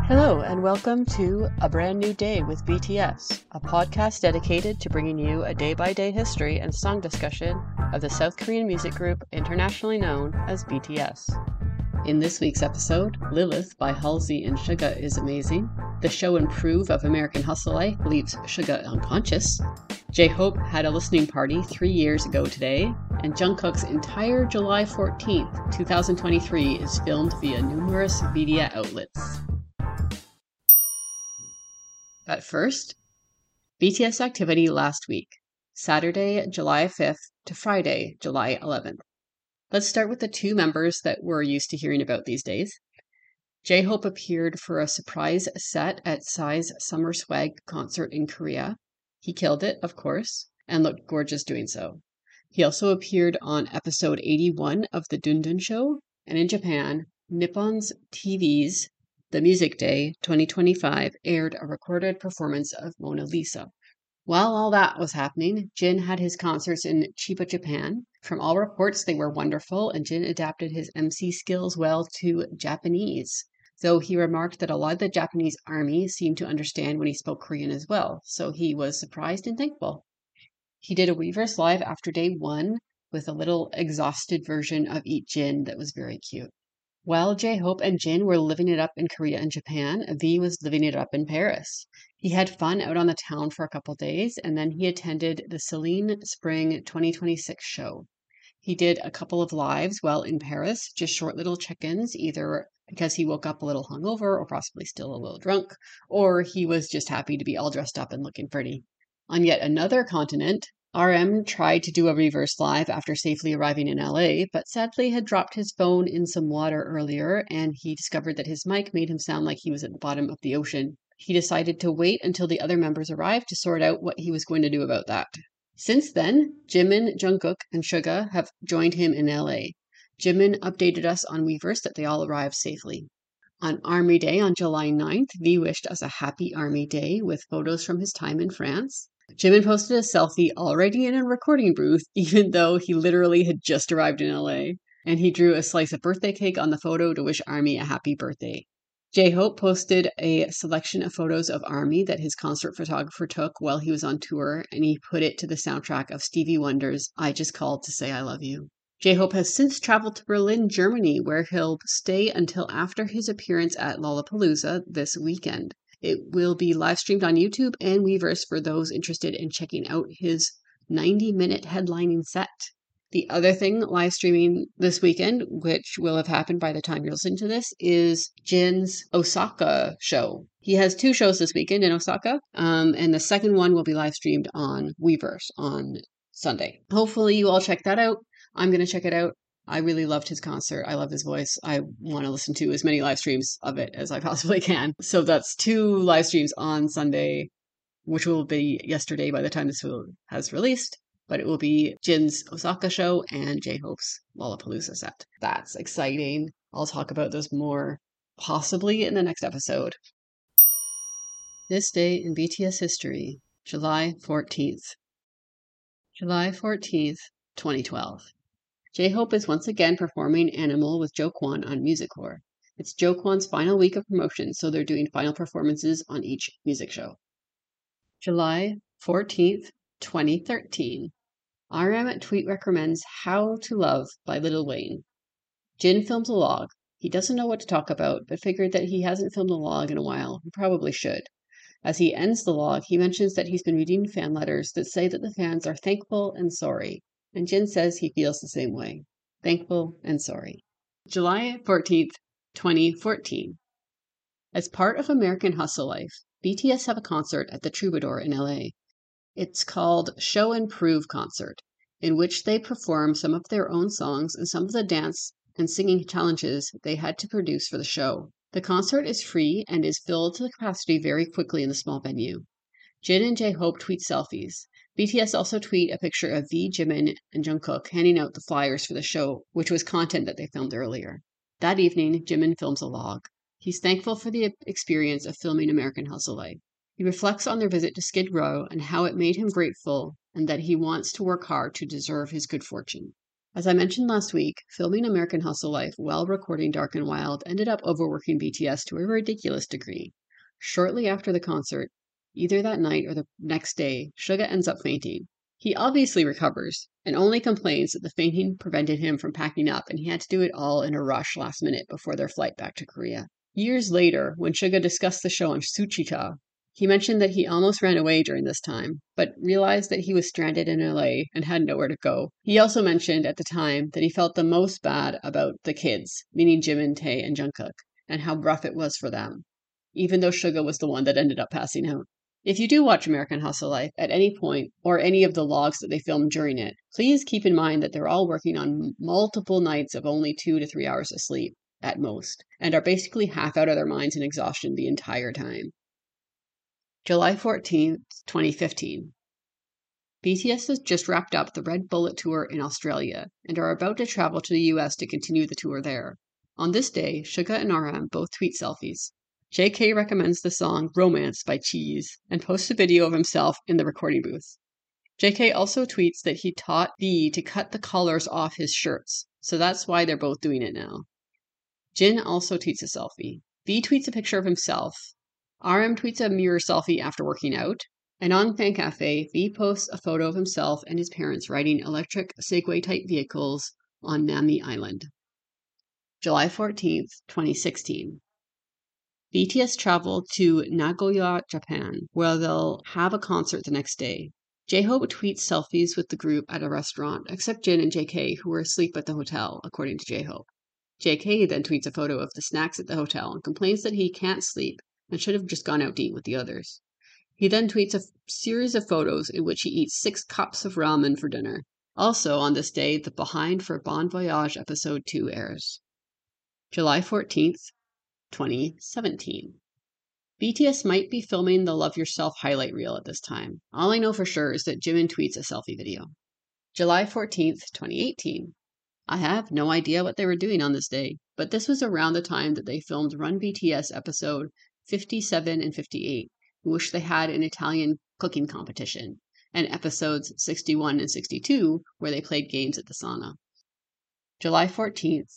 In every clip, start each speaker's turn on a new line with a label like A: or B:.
A: Hello, and welcome to A Brand New Day with BTS, a podcast dedicated to bringing you a day-by-day history and song discussion of the South Korean music group internationally known as BTS. In this week's episode, Lilith by Halsey and Suga is amazing. The show and prove of American Hustle Life leaves Suga unconscious. J-Hope had a listening party 3 years ago today, and Jungkook's entire July 14th, 2023 is filmed via numerous media outlets. But first, BTS activity last week, Saturday, July 5th to Friday, July 11th. Let's start with the two members that we're used to hearing about these days. J-Hope appeared for a surprise set at Psy's Summer Swag concert in Korea. He killed it, of course, and looked gorgeous doing so. He also appeared on episode 81 of The Dundun Show, and in Japan, Nippon's TV's The Music Day 2025 aired a recorded performance of Mona Lisa. While all that was happening, Jin had his concerts in Chiba, Japan. From all reports, they were wonderful, and Jin adapted his MC skills well to Japanese, though he remarked that a lot of the Japanese army seemed to understand when he spoke Korean as well, so he was surprised and thankful. He did a Weverse live after day one with a little exhausted version of Eat Jin that was very cute. While J-Hope and Jin were living it up in Korea and Japan, V was living it up in Paris. He had fun out on the town for a couple days, and then he attended the Celine Spring 2026 show. He did a couple of lives while in Paris, just short little check-ins, either because he woke up a little hungover or possibly still a little drunk, or he was just happy to be all dressed up and looking pretty. On yet another continent, RM tried to do a Weverse live after safely arriving in LA, but sadly had dropped his phone in some water earlier, and he discovered that his mic made him sound like he was at the bottom of the ocean. He decided to wait until the other members arrived to sort out what he was going to do about that. Since then, Jimin, Jungkook, and Suga have joined him in LA. Jimin updated us on Weverse that they all arrived safely. On Army Day on July 9th, V wished us a happy Army Day with photos from his time in France. Jimin posted a selfie already in a recording booth, even though he literally had just arrived in LA, and he drew a slice of birthday cake on the photo to wish Army a happy birthday. J-Hope posted a selection of photos of Army that his concert photographer took while he was on tour, and he put it to the soundtrack of Stevie Wonder's I Just Called to Say I Love You. J-Hope has since traveled to Berlin, Germany, where he'll stay until after his appearance at Lollapalooza this weekend. It will be live streamed on YouTube and Weverse for those interested in checking out his 90-minute headlining set. The other thing live streaming this weekend, which will have happened by the time you're listening to this, is Jin's Osaka show. He has two shows this weekend in Osaka, and the second one will be live streamed on Weverse on Sunday. Hopefully you all check that out. I'm going to check it out. I really loved his concert. I love his voice. I want to listen to as many live streams of it as I possibly can. So that's two live streams on Sunday, which will be yesterday by the time this has released. But it will be Jin's Osaka show and J-Hope's Lollapalooza set. That's exciting. I'll talk about those more possibly in the next episode. This day in BTS history, July 14th. July 14th, 2012. J-Hope is once again performing Animal with Jokwon on Music-Core. It's Jokwon's final week of promotion, so they're doing final performances on each music show. July 14th, 2013. RM tweet recommends How to Love by Lil Wayne. Jin films a log. He doesn't know what to talk about, but figured that he hasn't filmed a log in a while. He probably should. As he ends the log, he mentions that he's been reading fan letters that say that the fans are thankful and sorry. And Jin says he feels the same way. Thankful and sorry. July 14th, 2014. As part of American Hustle Life, BTS have a concert at the Troubadour in LA. It's called Show and Prove Concert, in which they perform some of their own songs and some of the dance and singing challenges they had to produce for the show. The concert is free and is filled to the capacity very quickly in the small venue. Jin and J-Hope tweet selfies. BTS also tweet a picture of V, Jimin, and Jungkook handing out the flyers for the show, which was content that they filmed earlier. That evening, Jimin films a log. He's thankful for the experience of filming American Hustle Life. He reflects on their visit to Skid Row and how it made him grateful and that he wants to work hard to deserve his good fortune. As I mentioned last week, filming American Hustle Life while recording Dark and Wild ended up overworking BTS to a ridiculous degree. Shortly after the concert, either that night or the next day, Suga ends up fainting. He obviously recovers and only complains that the fainting prevented him from packing up and he had to do it all in a rush last minute before their flight back to Korea. Years later, when Suga discussed the show on Suchita, he mentioned that he almost ran away during this time, but realized that he was stranded in LA and had nowhere to go. He also mentioned at the time that he felt the most bad about the kids, meaning Jimin, Tae, and Jungkook, and how rough it was for them, even though Suga was the one that ended up passing out. If you do watch American Hustle Life at any point, or any of the logs that they filmed during it, please keep in mind that they're all working on multiple nights of only 2 to 3 hours of sleep, at most, and are basically half out of their minds in exhaustion the entire time. July 14th, 2015. BTS has just wrapped up the Red Bullet tour in Australia and are about to travel to the US to continue the tour there. On this day, Suga and RM both tweet selfies. JK recommends the song Romance by Cheese and posts a video of himself in the recording booth. JK also tweets that he taught V to cut the collars off his shirts, so that's why they're both doing it now. Jin also tweets a selfie. V tweets a picture of himself. RM tweets a mirror selfie after working out. And on Fan Cafe, V posts a photo of himself and his parents riding electric Segway-type vehicles on Nami Island. July 14th, 2016. BTS travel to Nagoya, Japan, where they'll have a concert the next day. J-Hope tweets selfies with the group at a restaurant, except Jin and JK, who were asleep at the hotel, according to J-Hope. JK then tweets a photo of the snacks at the hotel and complains that he can't sleep and should have just gone out to eat with the others. He then tweets a series of photos in which he eats 6 cups of ramen for dinner. Also, on this day, the Behind for Bon Voyage episode 2 airs. July 14th, 2017. BTS might be filming the Love Yourself highlight reel at this time. All I know for sure is that Jimin tweets a selfie video. July 14th, 2018. I have no idea what they were doing on this day, but this was around the time that they filmed Run BTS episode 57 and 58, in which they had an Italian cooking competition, and episodes 61 and 62, where they played games at the sauna. July 14th,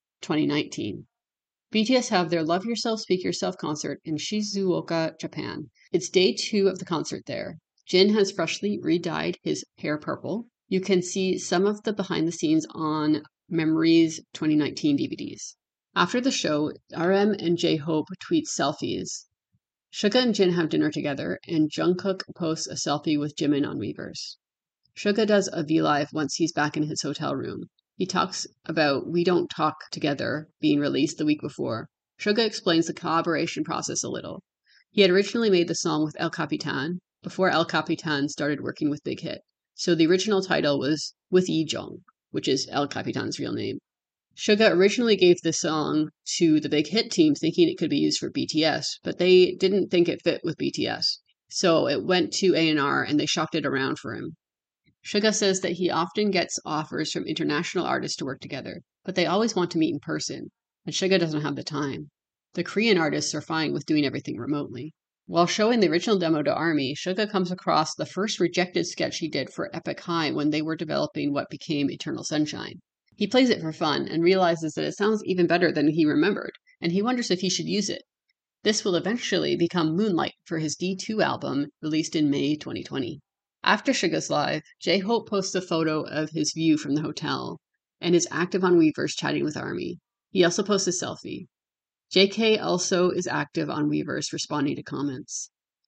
A: 2019. BTS have their Love Yourself, Speak Yourself concert in Shizuoka, Japan. It's day 2 of the concert there. Jin has freshly re-dyed his hair purple. You can see some of the behind the scenes on Memories 2019 DVDs. After the show, RM and J-Hope tweet selfies. Suga and Jin have dinner together, and Jungkook posts a selfie with Jimin on Weverse. Suga does a V-Live once he's back in his hotel room. He talks about We Don't Talk Together being released the week before. Suga explains the collaboration process a little. He had originally made the song with El Capitan before El Capitan started working with Big Hit. So the original title was With Yi-jung, which is El Capitan's real name. Suga originally gave the song to the Big Hit team thinking it could be used for BTS, but they didn't think it fit with BTS. So it went to A&R and they shopped it around for him. Suga says that he often gets offers from international artists to work together, but they always want to meet in person, and Suga doesn't have the time. The Korean artists are fine with doing everything remotely. While showing the original demo to ARMY, Suga comes across the first rejected sketch he did for Epic High when they were developing what became Eternal Sunshine. He plays it for fun and realizes that it sounds even better than he remembered, and he wonders if he should use it. This will eventually become Moonlight for his D2 album, released in May 2020. After Suga's live, J-Hope posts a photo of his view from the hotel and is active on Weverse chatting with ARMY. He also posts a selfie. JK also is active on Weverse responding to comments.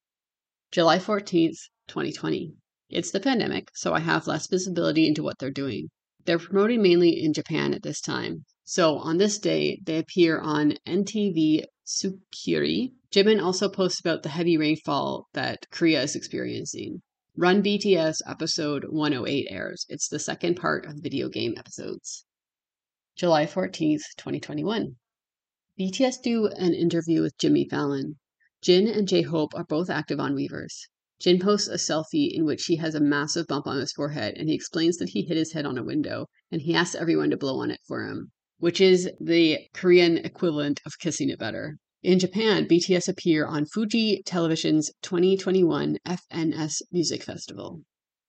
A: July 14th, 2020. It's the pandemic, so I have less visibility into what they're doing. They're promoting mainly in Japan at this time. So on this day, they appear on NTV Tsukiri. Jimin also posts about the heavy rainfall that Korea is experiencing. Run BTS episode 108 airs. It's the second part of video game episodes. July 14th, 2021. BTS do an interview with Jimmy Fallon. Jin and J-Hope are both active on Weverse. Jin posts a selfie in which he has a massive bump on his forehead, and he explains that he hit his head on a window, and he asks everyone to blow on it for him, which is the Korean equivalent of kissing it better. In Japan, BTS appear on Fuji Television's 2021 FNS Music Festival.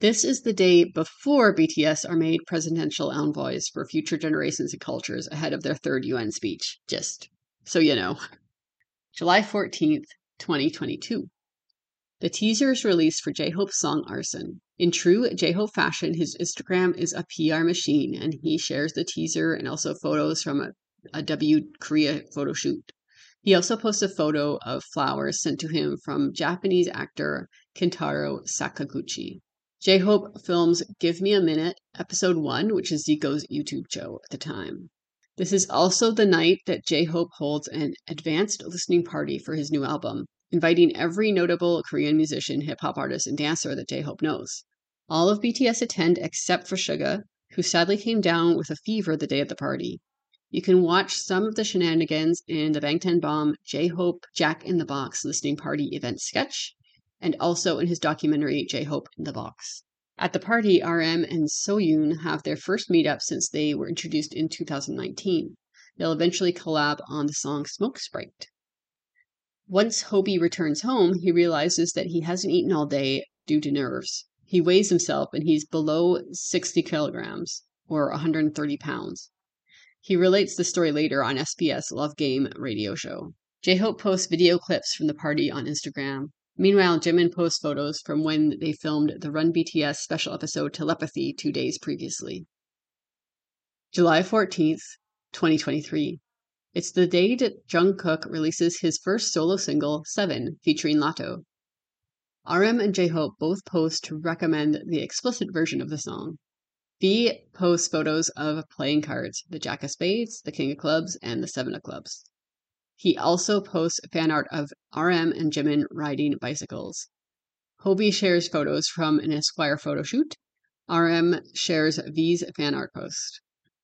A: This is the day before BTS are made presidential envoys for future generations and cultures ahead of their third UN speech. Just so you know. July 14th, 2022. The teaser is released for J-Hope's song Arson. In true J-Hope fashion, his Instagram is a PR machine, and he shares the teaser and also photos from a W Korea photo shoot. He also posts a photo of flowers sent to him from Japanese actor Kentaro Sakaguchi. J-Hope films Give Me a Minute, episode 1, which is Zico's YouTube show at the time. This is also the night that J-Hope holds an advanced listening party for his new album, inviting every notable Korean musician, hip-hop artist, and dancer that J-Hope knows. All of BTS attend except for Suga, who sadly came down with a fever the day of the party. You can watch some of the shenanigans in the Bangtan Bomb J-Hope Jack in the Box listening party event sketch, and also in his documentary J-Hope in the Box. At the party, RM and Soyoon have their first meetup since they were introduced in 2019. They'll eventually collab on the song Smoke Sprite. Once Hobie returns home, he realizes that he hasn't eaten all day due to nerves. He weighs himself and he's below 60 kilograms, or 130 pounds. He relates the story later on SBS Love Game radio show. J-Hope posts video clips from the party on Instagram. Meanwhile, Jimin posts photos from when they filmed the Run BTS special episode Telepathy 2 days previously. July 14th, 2023. It's the day that Jungkook releases his first solo single, 7, featuring Latto. RM and J-Hope both post to recommend the explicit version of the song. V posts photos of playing cards, the Jack of Spades, the King of Clubs, and the Seven of Clubs. He also posts fan art of RM and Jimin riding bicycles. Hobie shares photos from an Esquire photo shoot. RM shares V's fan art post.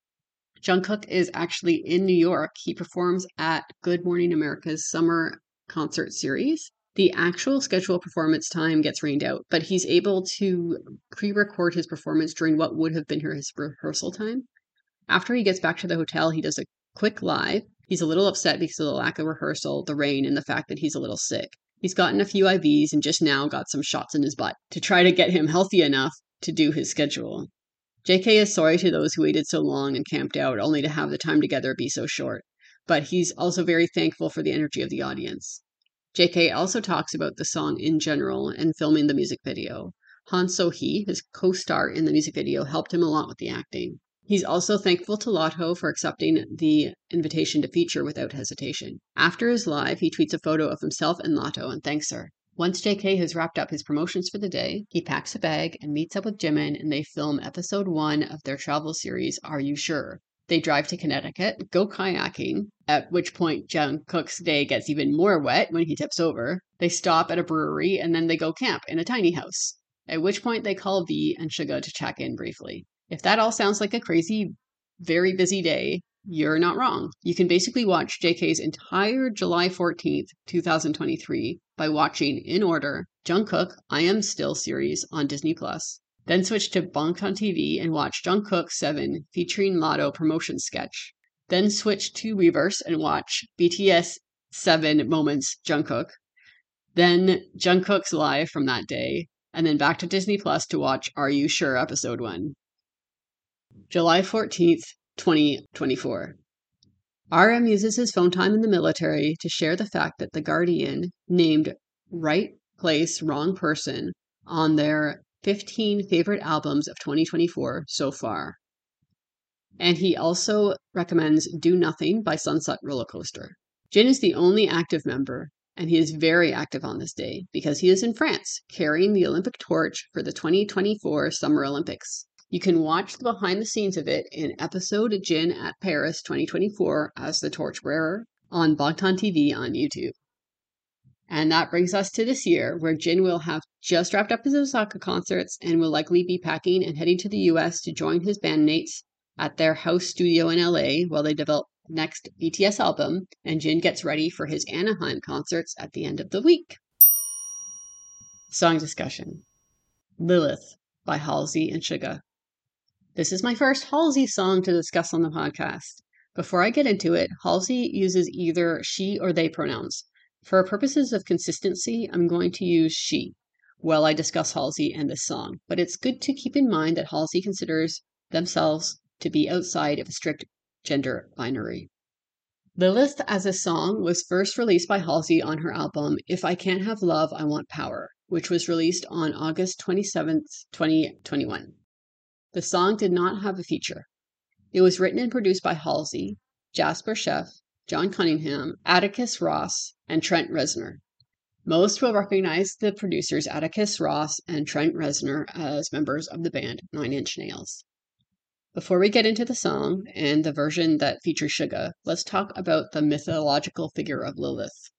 A: Jungkook is actually in New York. He performs at Good Morning America's summer concert series. The actual scheduled performance time gets rained out, but he's able to pre-record his performance during what would have been his rehearsal time. After he gets back to the hotel, he does a quick live. He's a little upset because of the lack of rehearsal, the rain, and the fact that he's a little sick. He's gotten a few IVs and just now got some shots in his butt to try to get him healthy enough to do his schedule. JK is sorry to those who waited so long and camped out only to have the time together be so short, but he's also very thankful for the energy of the audience. JK also talks about the song in general and filming the music video. Han So-hee, his co-star in the music video, helped him a lot with the acting. He's also thankful to Latto for accepting the invitation to feature without hesitation. After his live, he tweets a photo of himself and Latto and thanks her. Once JK has wrapped up his promotions for the day, he packs a bag and meets up with Jimin, and they film episode 1 of their travel series, Are You Sure? They drive to Connecticut, go kayaking, at which point Jungkook's day gets even more wet when he tips over. They stop at a brewery, and then they go camp in a tiny house, at which point they call V and Suga to check in briefly. If that all sounds like a crazy, very busy day, you're not wrong. You can basically watch JK's entire July 14th, 2023 by watching, in order, Jungkook I Am Still series on Disney+. Then switch to Bangtan TV and watch Jungkook 7 featuring Latto promotion sketch. Then switch to Reverse and watch BTS 7 Moments Jungkook. Then Jungkook's live from that day. And then back to Disney Plus to watch Are You Sure? Episode 1. July 14th, 2024. RM uses his phone time in the military to share the fact that The Guardian named Right Place, Wrong Person on their 15 favorite albums of 2024 so far. And he also recommends Do Nothing by Sunset Rollercoaster. Jin is the only active member, and he is very active on this day because he is in France carrying the Olympic torch for the 2024 Summer Olympics. You can watch the behind the scenes of it in episode Jin at Paris 2024 as the torchbearer on Bangtan TV on YouTube. And that brings us to this year, where Jin will have just wrapped up his Osaka concerts and will likely be packing and heading to the US to join his bandmates at their house studio in LA while they develop the next BTS album, and Jin gets ready for his Anaheim concerts at the end of the week. Song discussion. Lilith by Halsey and Suga. This is my first Halsey song to discuss on the podcast. Before I get into it, Halsey uses either she or they pronouns. For purposes of consistency, I'm going to use she. while I discuss Halsey and this song, but it's good to keep in mind that Halsey considers themselves to be outside of a strict gender binary. Lilith as a song was first released by Halsey on her album If I Can't Have Love, I Want Power, which was released on August 27th, 2021. The song did not have a feature. It was written and produced by Halsey, Jasper Sheff, John Cunningham, Atticus Ross, and Trent Reznor. Most will recognize the producers Atticus Ross and Trent Reznor as members of the band Nine Inch Nails. Before we get into the song and the version that features Suga, let's talk about the mythological figure of Lilith.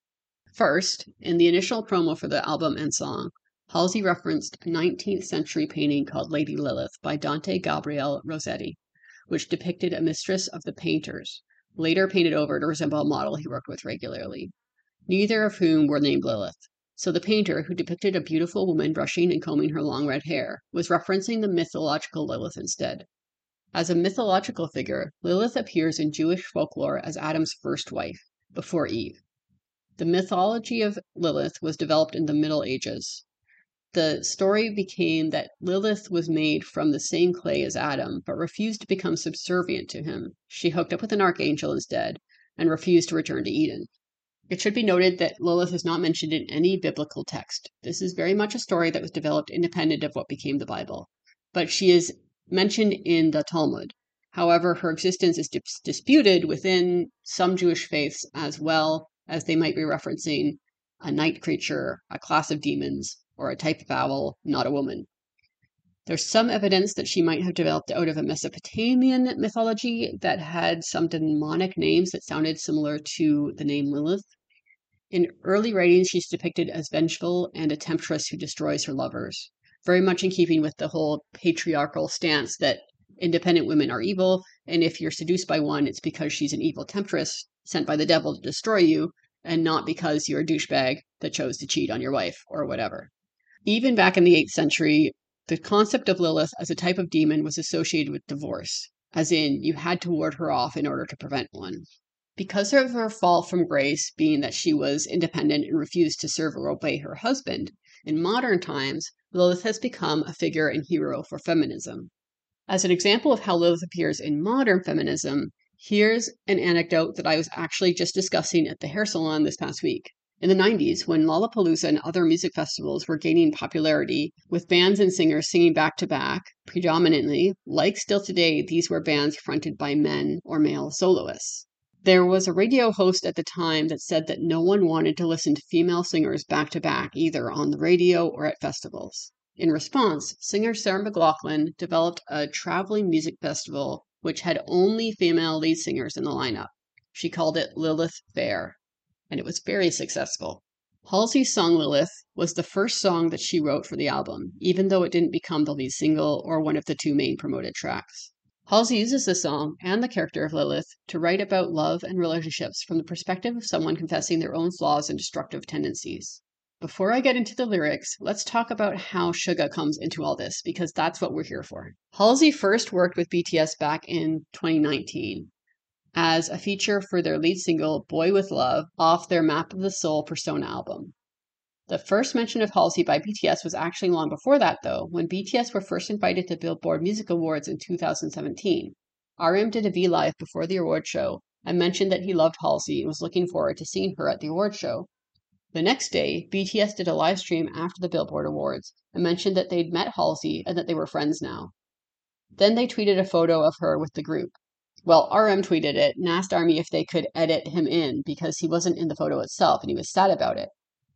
A: First, in the initial promo for the album and song, Halsey referenced a 19th century painting called Lady Lilith by Dante Gabriel Rossetti, which depicted a mistress of the painters, later painted over to resemble a model he worked with regularly, neither of whom were named Lilith. So the painter, who depicted a beautiful woman brushing and combing her long red hair, was referencing the mythological Lilith instead. As a mythological figure, Lilith appears in Jewish folklore as Adam's first wife, before Eve. The mythology of Lilith was developed in the Middle Ages. The story became that Lilith was made from the same clay as Adam, but refused to become subservient to him. She hooked up with an archangel instead, and refused to return to Eden. It should be noted that Lilith is not mentioned in any biblical text. This is very much a story that was developed independent of what became the Bible. But she is mentioned in the Talmud. However, her existence is disputed within some Jewish faiths, as well as they might be referencing a night creature, a class of demons, or a type of owl, not a woman. There's some evidence that she might have developed out of a Mesopotamian mythology that had some demonic names that sounded similar to the name Lilith. In early writings, she's depicted as vengeful and a temptress who destroys her lovers, very much in keeping with the whole patriarchal stance that independent women are evil, and if you're seduced by one, it's because she's an evil temptress sent by the devil to destroy you, and not because you're a douchebag that chose to cheat on your wife or whatever. Even back in the 8th century, the concept of Lilith as a type of demon was associated with divorce, as in you had to ward her off in order to prevent one. Because of her fall from grace, being that she was independent and refused to serve or obey her husband, in modern times, Lilith has become a figure and hero for feminism. As an example of how Lilith appears in modern feminism, here's an anecdote that I was actually just discussing at the hair salon this past week. In the 90s, when Lollapalooza and other music festivals were gaining popularity, with bands and singers singing back to back, predominantly, like still today, these were bands fronted by men or male soloists. There was a radio host at the time that said that no one wanted to listen to female singers back to back, either on the radio or at festivals. In response, singer Sarah McLachlan developed a traveling music festival which had only female lead singers in the lineup. She called it Lilith Fair, and it was very successful. Halsey's song Lilith was the first song that she wrote for the album, even though it didn't become the lead single or one of the 2 main promoted tracks. Halsey uses the song and the character of Lilith to write about love and relationships from the perspective of someone confessing their own flaws and destructive tendencies. Before I get into the lyrics, let's talk about how Suga comes into all this, because that's what we're here for. Halsey first worked with BTS back in 2019 as a feature for their lead single, Boy With Love, off their Map of the Soul Persona album. The first mention of Halsey by BTS was actually long before that, though, when BTS were first invited to Billboard Music Awards in 2017. RM did a V-Live before the award show and mentioned that he loved Halsey and was looking forward to seeing her at the award show. The next day, BTS did a live stream after the Billboard Awards and mentioned that they'd met Halsey and that they were friends now. Then they tweeted a photo of her with the group. Well, RM tweeted it and asked ARMY if they could edit him in because he wasn't in the photo itself and he was sad about it.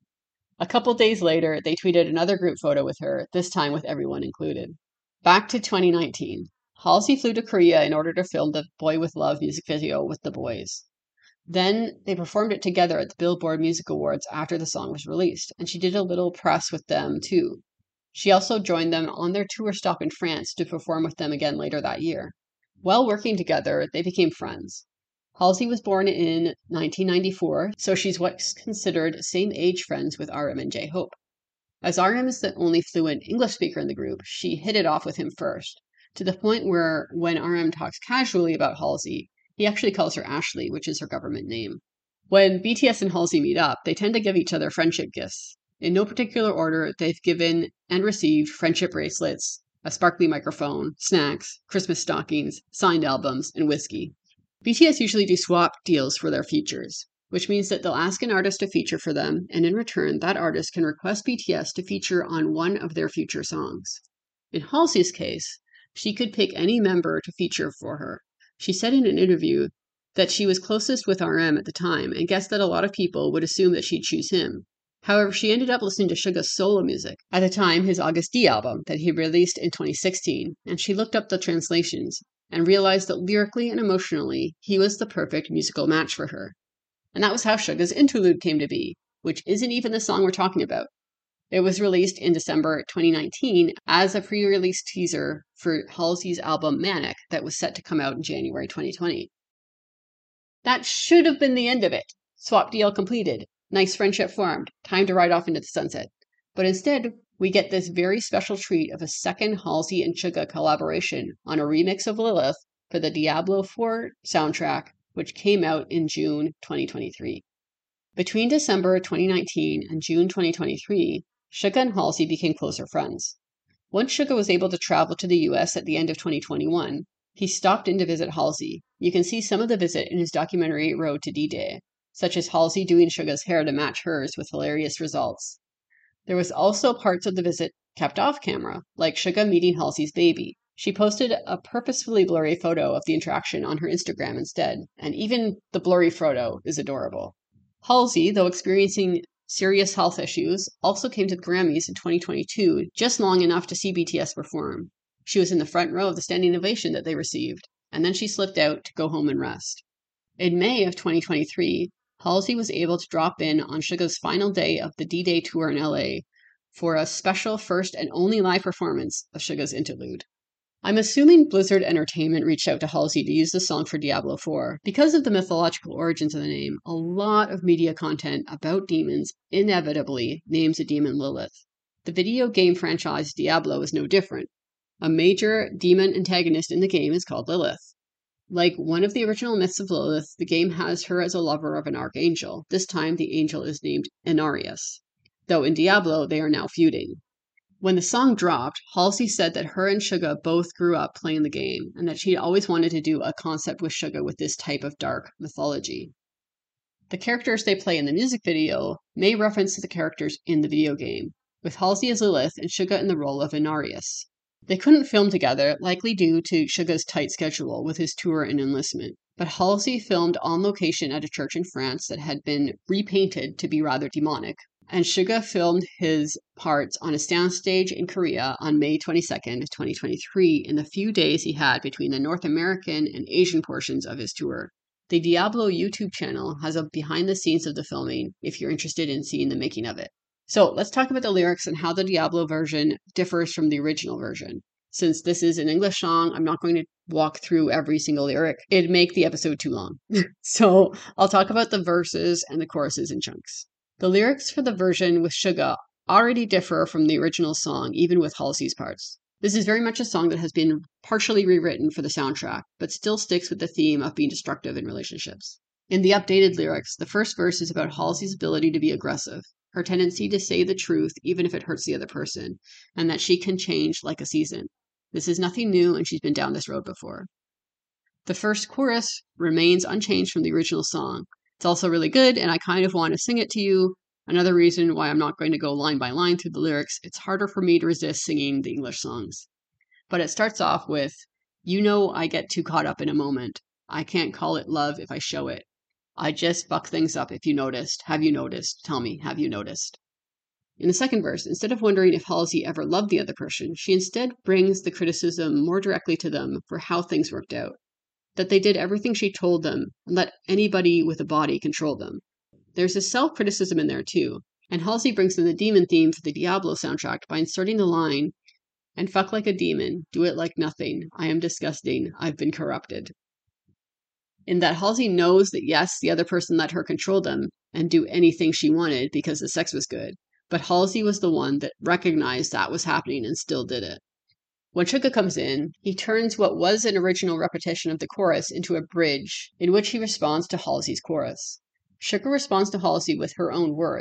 A: A couple days later, they tweeted another group photo with her, this time with everyone included. Back to 2019. Halsey flew to Korea in order to film the Boy With Love music video with the boys. Then they performed it together at the Billboard Music Awards after the song was released, and she did a little press with them too. She also joined them on their tour stop in France to perform with them again later that year. While working together, they became friends. Halsey was born in 1994, so she's what's considered same-age friends with RM and J-Hope. As RM is the only fluent English speaker in the group, she hit it off with him first, to the point where when RM talks casually about Halsey, he actually calls her Ashley, which is her government name. When BTS and Halsey meet up, they tend to give each other friendship gifts. In no particular order, they've given and received friendship bracelets, a sparkly microphone, snacks, Christmas stockings, signed albums, and whiskey. BTS usually do swap deals for their features, which means that they'll ask an artist to feature for them, and in return, that artist can request BTS to feature on one of their future songs. In Halsey's case, she could pick any member to feature for her. She said in an interview that she was closest with RM at the time and guessed that a lot of people would assume that she'd choose him. However, she ended up listening to Suga's solo music, at the time his August D album that he released in 2016, and she looked up the translations and realized that lyrically and emotionally, he was the perfect musical match for her. And that was how Suga's Interlude came to be, which isn't even the song we're talking about. It was released in December 2019 as a pre-release teaser for Halsey's album Manic that was set to come out in January 2020. That should have been the end of it. Swap deal completed. Nice friendship formed. Time to ride off into the sunset. But instead, we get this very special treat of a second Halsey and Suga collaboration on a remix of Lilith for the Diablo IV soundtrack, which came out in June 2023. Between December 2019 and June 2023, Suga and Halsey became closer friends. Once Suga was able to travel to the US at the end of 2021, he stopped in to visit Halsey. You can see some of the visit in his documentary Road to D-Day, such as Halsey doing Suga's hair to match hers with hilarious results. There was also parts of the visit kept off camera, like Suga meeting Halsey's baby. She posted a purposefully blurry photo of the interaction on her Instagram instead, and even the blurry photo is adorable. Halsey, though experiencing serious health issues, also came to the Grammys in 2022, just long enough to see BTS perform. She was in the front row of the standing ovation that they received, and then she slipped out to go home and rest. In May of 2023, Halsey was able to drop in on Suga's final day of the D-Day tour in LA for a special first and only live performance of Suga's Interlude. I'm assuming Blizzard Entertainment reached out to Halsey to use the song for Diablo IV. Because of the mythological origins of the name, a lot of media content about demons inevitably names a demon Lilith. The video game franchise Diablo is no different. A major demon antagonist in the game is called Lilith. Like one of the original myths of Lilith, the game has her as a lover of an archangel. This time, the angel is named Inarius, though in Diablo, they are now feuding. When the song dropped, Halsey said that her and Suga both grew up playing the game, and that she'd always wanted to do a concept with Suga with this type of dark mythology. The characters they play in the music video may reference the characters in the video game, with Halsey as Lilith and Suga in the role of Inarius. They couldn't film together, likely due to Suga's tight schedule with his tour and enlistment, but Halsey filmed on location at a church in France that had been repainted to be rather demonic, and Suga filmed his parts on a soundstage in Korea on May 22nd, 2023, in the few days he had between the North American and Asian portions of his tour. The Diablo YouTube channel has a behind the scenes of the filming if you're interested in seeing the making of it. So let's talk about the lyrics and how the Diablo version differs from the original version. Since this is an English song, I'm not going to walk through every single lyric. It'd make the episode too long. So I'll talk about the verses and the choruses in chunks. The lyrics for the version with Suga already differ from the original song, even with Halsey's parts. This is very much a song that has been partially rewritten for the soundtrack, but still sticks with the theme of being destructive in relationships. In the updated lyrics, the first verse is about Halsey's ability to be aggressive, her tendency to say the truth even if it hurts the other person, and that she can change like a season. This is nothing new, and she's been down this road before. The first chorus remains unchanged from the original song. It's also really good, and I kind of want to sing it to you. Another reason why I'm not going to go line by line through the lyrics, it's harder for me to resist singing the English songs. But it starts off with, "You know I get too caught up in a moment. I can't call it love if I show it. I just fuck things up if you noticed. Have you noticed? Tell me, have you noticed?" In the second verse, instead of wondering if Halsey ever loved the other person, she instead brings the criticism more directly to them for how things worked out. That they did everything she told them and let anybody with a body control them. There's a self-criticism in there too, and Halsey brings in the demon theme for the Diablo soundtrack by inserting the line, "And fuck like a demon, do it like nothing, I am disgusting, I've been corrupted." In that Halsey knows that yes, the other person let her control them and do anything she wanted because the sex was good, but Halsey was the one that recognized that was happening and still did it. When Suga comes in, he turns what was an original repetition of the chorus into a bridge in which he responds to Halsey's chorus. Suga responds to Halsey with her own words,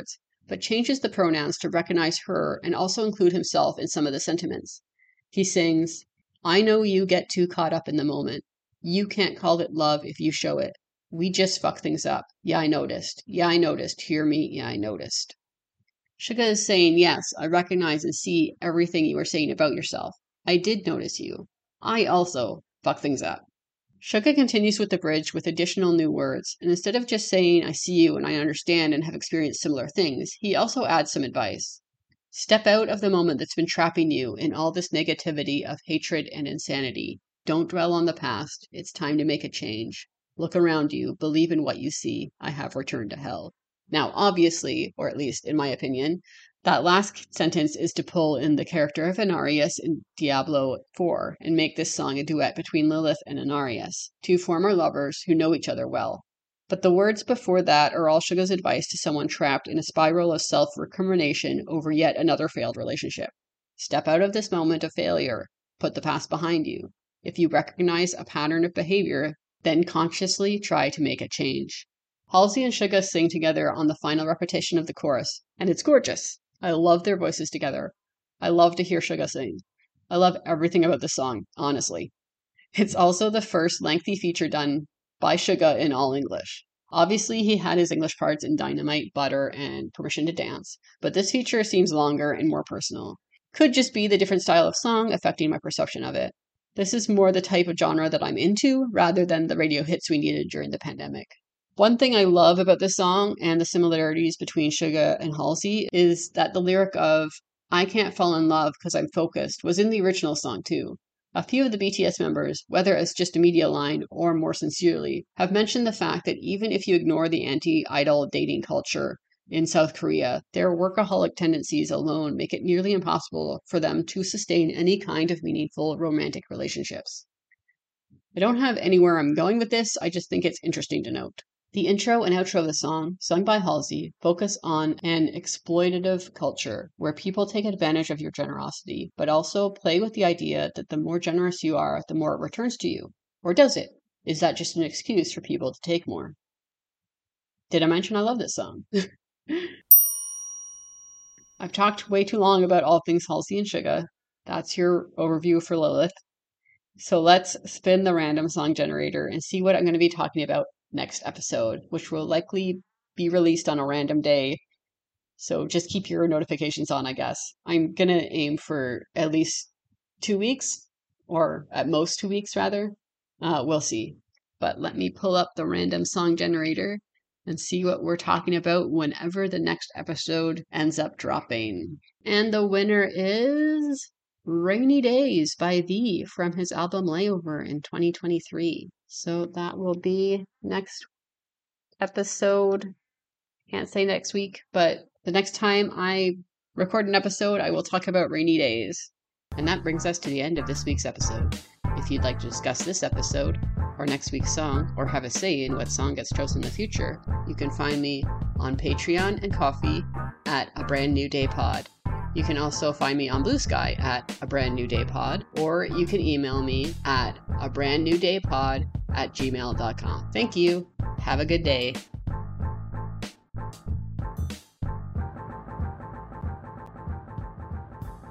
A: but changes the pronouns to recognize her and also include himself in some of the sentiments. He sings, I know you get too caught up in the moment. You can't call it love if you show it. We just fuck things up. Yeah, I noticed. Yeah, I noticed. Hear me? Yeah, I noticed. Suga is saying, yes, I recognize and see everything you are saying about yourself. I did notice you. I also fuck things up. Suga continues with the bridge with additional new words, and instead of just saying, I see you and I understand and have experienced similar things, he also adds some advice. Step out of the moment that's been trapping you in all this negativity of hatred and insanity. Don't dwell on the past. It's time to make a change. Look around you. Believe in what you see. I have returned to hell. Now, obviously, or at least in my opinion, that last sentence is to pull in the character of Inarius in Diablo 4 and make this song a duet between Lilith and Inarius, two former lovers who know each other well. But the words before that are all Suga's advice to someone trapped in a spiral of self-recrimination over yet another failed relationship. Step out of this moment of failure. Put the past behind you. If you recognize a pattern of behavior, then consciously try to make a change. Halsey and Suga sing together on the final repetition of the chorus, and it's gorgeous. I love their voices together. I love to hear Suga sing. I love everything about this song, honestly. It's also the first lengthy feature done by Suga in all English. Obviously, he had his English parts in Dynamite, Butter, and Permission to Dance, but this feature seems longer and more personal. Could just be the different style of song affecting my perception of it. This is more the type of genre that I'm into, rather than the radio hits we needed during the pandemic. One thing I love about this song and the similarities between Suga and Halsey is that the lyric of I can't fall in love because I'm focused was in the original song too. A few of the BTS members, whether as just a media line or more sincerely, have mentioned the fact that even if you ignore the anti-idol dating culture in South Korea, their workaholic tendencies alone make it nearly impossible for them to sustain any kind of meaningful romantic relationships. I don't have anywhere I'm going with this, I just think it's interesting to note. The intro and outro of the song, sung by Halsey, focus on an exploitative culture where people take advantage of your generosity, but also play with the idea that the more generous you are, the more it returns to you. Or does it? Is that just an excuse for people to take more? Did I mention I love this song? I've talked way too long about all things Halsey and Suga. That's your overview for Lilith. So let's spin the random song generator and see what I'm going to be talking about next episode, which will likely be released on a random day. So just keep your notifications on, I guess. I'm going to aim for at least 2 weeks, or at most 2 weeks, rather. We'll see. But let me pull up the random song generator and see what we're talking about whenever the next episode ends up dropping. And the winner is Rainy Days by V from his album Layover in 2023. So that will be next episode. Can't say next week, but the next time I record an episode, I will talk about Rainy Days. And that brings us to the end of this week's episode. If you'd like to discuss this episode, or next week's song, or have a say in what song gets chosen in the future, you can find me on Patreon and Ko-fi at A Brand New Day Pod. You can also find me on Blue Sky at A Brand New Day Pod, or you can email me at abrandnewdaypod@gmail.com. Thank you. Have a good day.